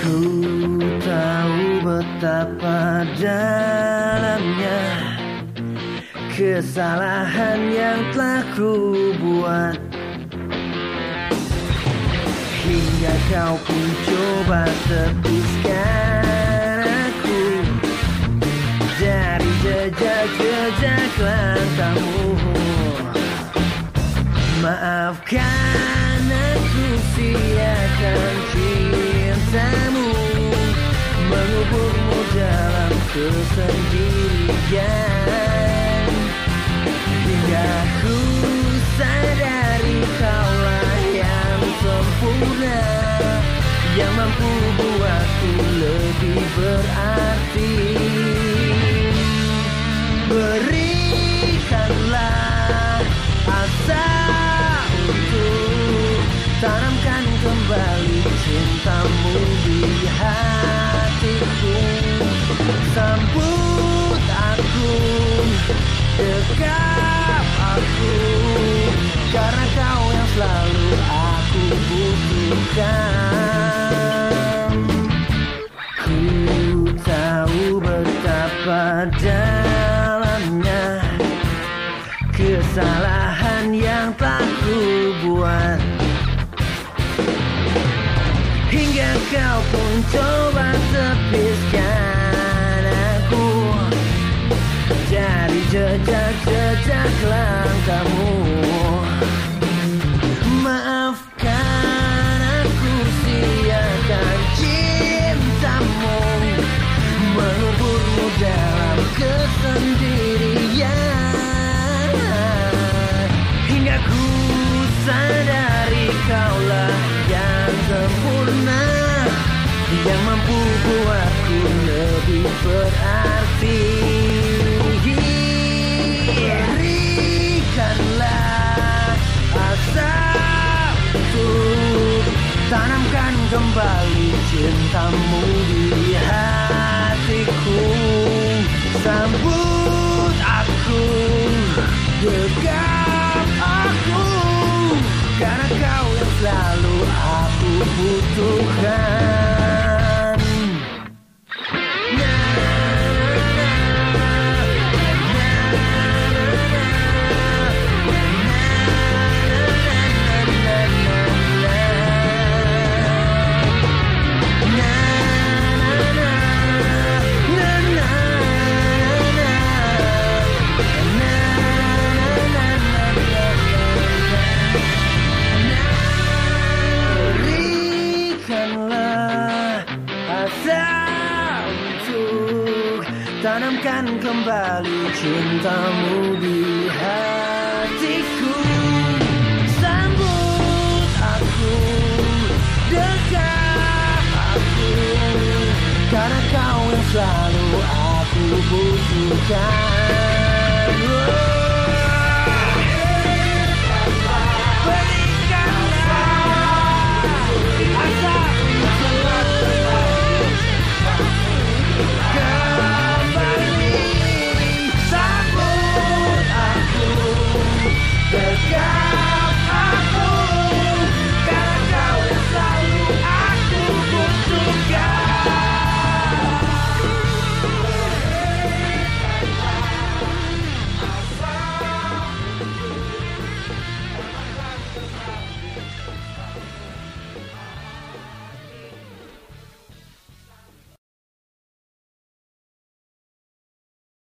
Ku tahu betapa dalamnya kesalahan yang telah ku buat, hingga kau pun coba tepiskan aku dari jejak-jejak langkahmu. Maafkan aku siakan cintamu, menguburmu dalam kesendirian, hingga ku sadari kaulah yang sempurna, yang mampu buatku lebih berarti. Berikanlah asa untuk tanamkan kembali cintamu di hatiku. Sambut aku, dekap aku, karena kau yang selalu aku butuhkan. Ku tahu betapa dalamnya kesalahan yang telah ku buat, hingga kau pun coba tepiskan aku dari jejak-jejak langkahmu. Maafkan aku siakan cintamu, menguburmu dalam kesendirian, hingga ku sadari kaulah yang sempurna, yang mampu buatku lebih berarti. Berikanlah asa untuk tanamkan kembali cintamu di hatiku. Sambut aku, dekap aku, karena kau yang selalu aku butuhkan. Tanamkan kembali cintamu di hatiku. Sambut aku, dekap aku, karena kau yang selalu aku butuhkan.